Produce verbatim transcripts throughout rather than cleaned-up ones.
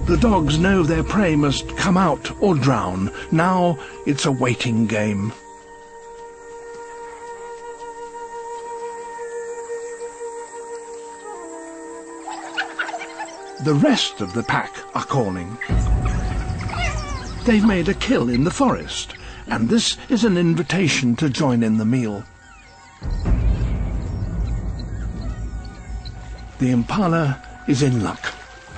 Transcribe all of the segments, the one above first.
The dogs know their prey must come out or drown. Now it's a waiting game. The rest of the pack are calling. They've made a kill in the forest, and this is an invitation to join in the meal. The impala is in luck.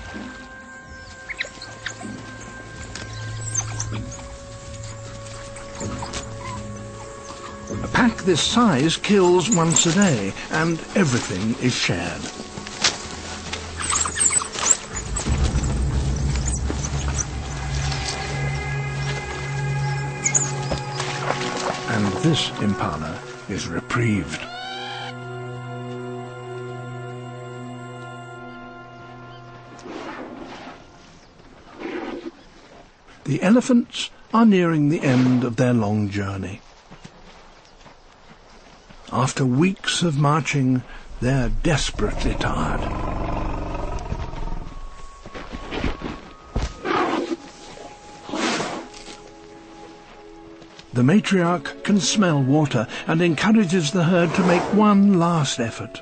A pack this size kills once a day, and everything is shared. And this impala is reprieved. The elephants are nearing the end of their long journey. After weeks of marching, they're desperately tired. The matriarch can smell water and encourages the herd to make one last effort.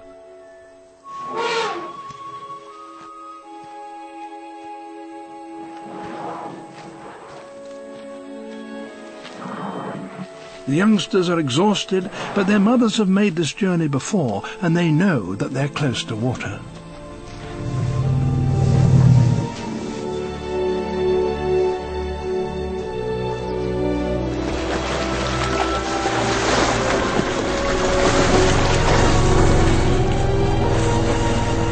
The youngsters are exhausted, but their mothers have made this journey before, and they know that they're close to water.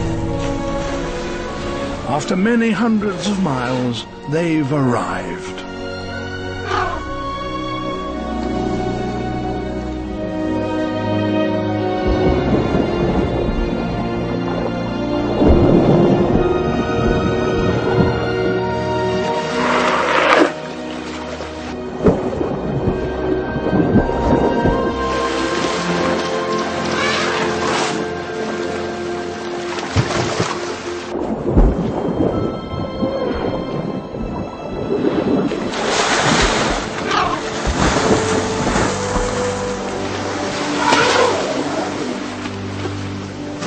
After many hundreds of miles, they've arrived.